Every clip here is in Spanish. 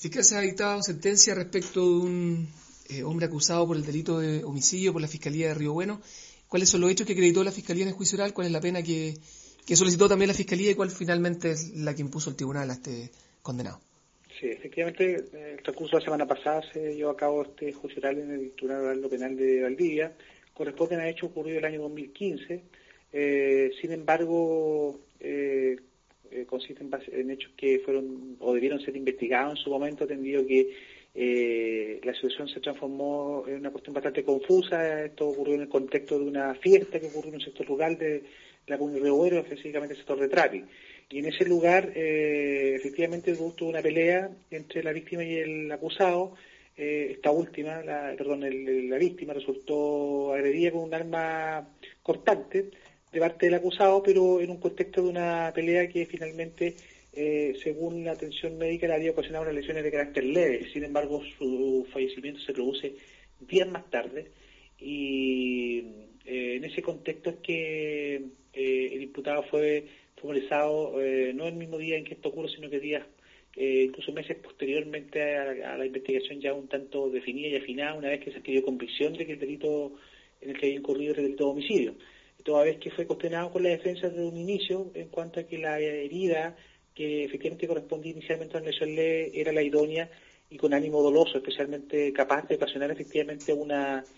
Fiscal, se ha dictado sentencia respecto de un hombre acusado por el delito de homicidio por la Fiscalía de Río Bueno. ¿Cuáles son los hechos que acreditó la Fiscalía en el juicio oral? ¿Cuál es la pena que solicitó también la Fiscalía y cuál finalmente es la que impuso el tribunal a este condenado? Sí, efectivamente, el transcurso de la semana pasada se llevó a cabo este juicio oral en el Tribunal Oral Penal de Valdivia. Corresponden a hechos ocurridos el año 2015. Sin embargo, consisten en hechos que fueron o debieron ser investigados en su momento, atendido que la situación se transformó en una cuestión bastante confusa. Esto ocurrió en el contexto de una fiesta que ocurrió en un sector rural de la comuna de Río Bueno, específicamente el sector de Trapi. Y en ese lugar, efectivamente, hubo una pelea entre la víctima y el acusado. Esta última, la víctima, resultó agredida con un arma cortante de parte del acusado, pero en un contexto de una pelea que finalmente, según la atención médica, le había ocasionado unas lesiones de carácter leve. Sin embargo, su fallecimiento se produce días más tarde y en ese contexto es que el imputado fue formalizado no el mismo día en que esto ocurre, sino que días, incluso meses posteriormente a la investigación ya un tanto definida y afinada, una vez que se adquirió convicción de que el delito en el que había incurrido era el delito de homicidio. Toda vez que fue cuestionado con la defensa desde un inicio en cuanto a que la herida que efectivamente correspondía inicialmente a una lesión leve era la idónea y con ánimo doloso, especialmente capaz de ocasionar efectivamente un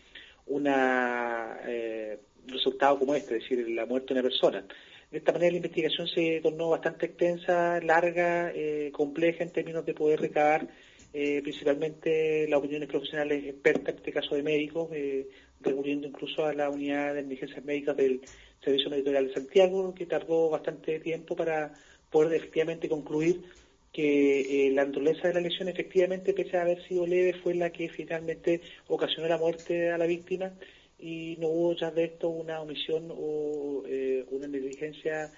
resultado como este, es decir, la muerte de una persona. De esta manera la investigación se tornó bastante extensa, larga, compleja en términos de poder recabar principalmente las opiniones profesionales expertas, en este caso de médicos, recurriendo incluso a la unidad de emergencias médicas del Servicio Territorial de Santiago, que tardó bastante tiempo para poder efectivamente concluir que la naturaleza de la lesión efectivamente, pese a haber sido leve, fue la que finalmente ocasionó la muerte a la víctima y no hubo ya de esto una omisión o una negligencia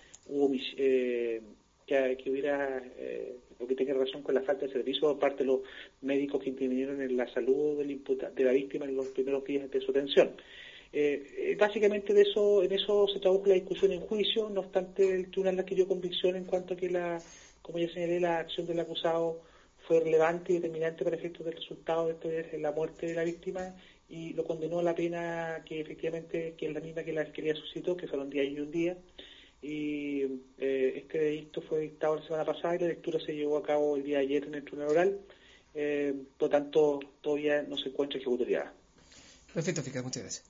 que hubiera o que tenga relación con la falta de servicio por parte de los médicos que intervinieron en la salud de la víctima en los primeros días de su atención. Básicamente en eso se tradujo la discusión en juicio. No obstante, el tribunal adquirió convicción en cuanto a que como ya señalé, la acción del acusado fue relevante y determinante para efectos del resultado de esto, es la muerte de la víctima, y lo condenó a la pena que efectivamente que es la misma que la Fiscalía suscitó, que fueron 10 años y un día. Y este edicto fue dictado la semana pasada y la lectura se llevó a cabo el día de ayer en el tribunal oral. Por lo tanto, todavía no se encuentra ejecutoriada. Perfecto, fiscal, muchas gracias.